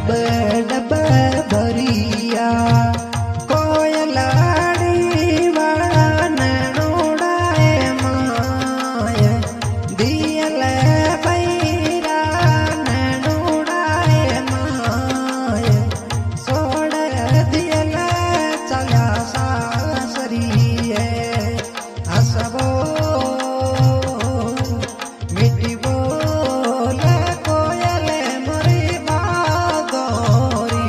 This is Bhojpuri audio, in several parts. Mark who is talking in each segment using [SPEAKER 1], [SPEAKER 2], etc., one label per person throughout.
[SPEAKER 1] डब डब भरिया कोयलाड़ी वाला नैनोड़ाए माय दियल बैरा नैनोड़ाए माय सोड़ दियल चला सासरिए हसबो मिट्टी बोल कोयल मोरी बागोरी।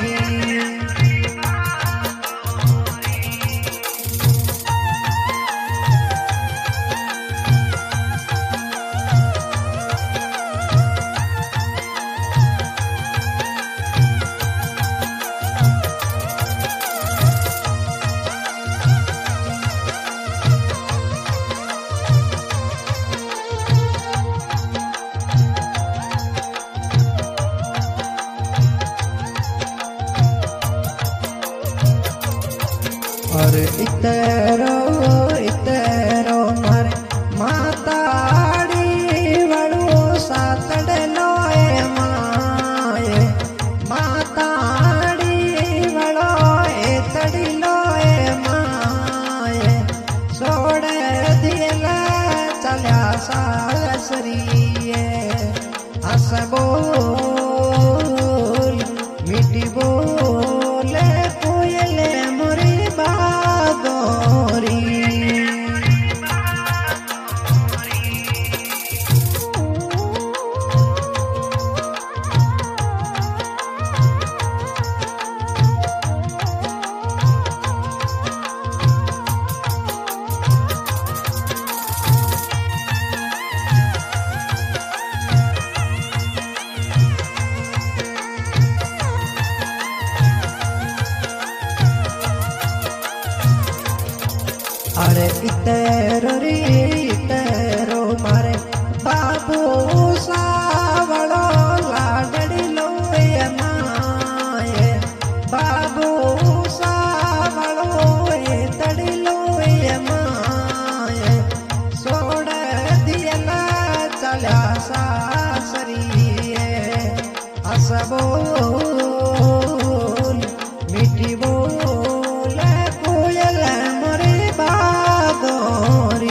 [SPEAKER 1] और इतरो मारे माताड़ी वड़ो सातड़ लोए माए माताड़ी वड़ो तड़ी लोए माए सोड़ दिल चल्या सासरिए हस बोल मिट्टी बोल कोयल मोरी बागोरी। अरे इतरो मारे बाबू सावड़ो लाडड़ी लोए माए बाबू सावड़ो तड़ी लोए माए सोड़ दियला चला सासरिए हस बोल मिट्टी बोल कोयल मोरे बागोरी।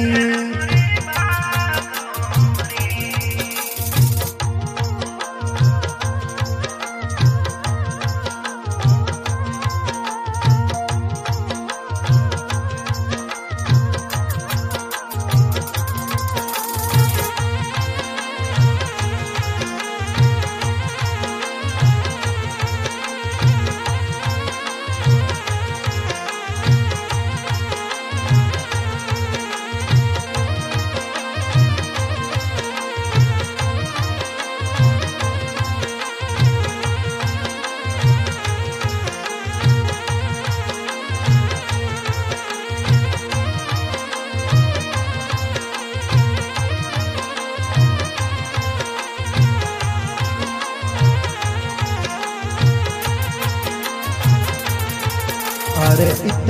[SPEAKER 1] अरे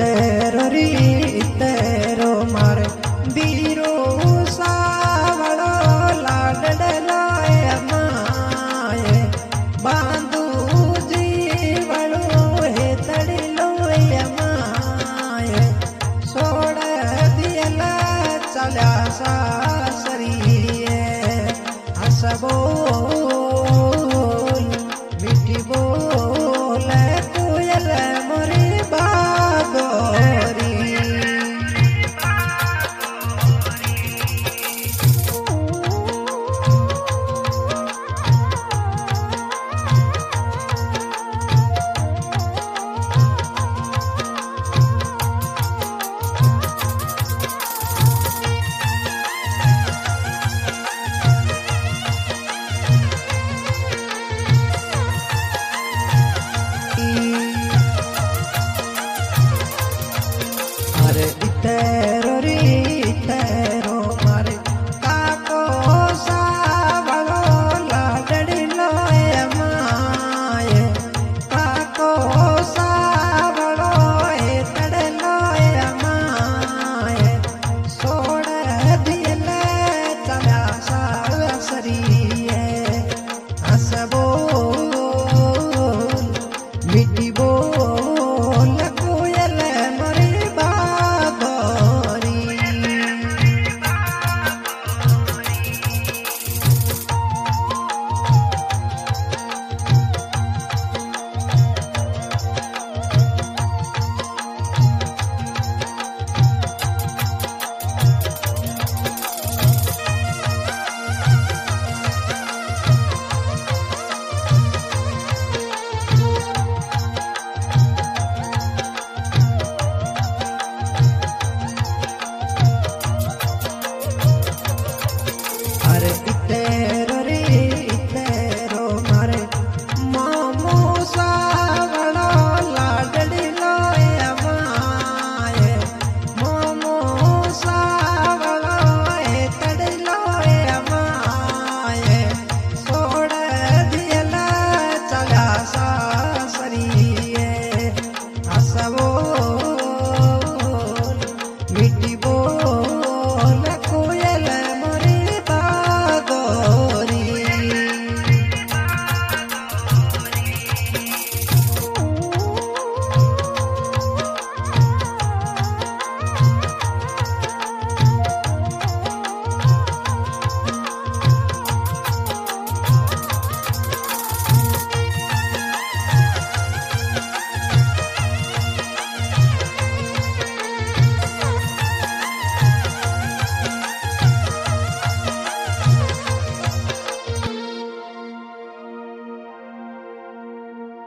[SPEAKER 1] इतरो मारे बीरो सावड़ो लाडड़ लोए माए बांधू जीवड़ो तड़ी लोए माए सोड़ दियल चला सा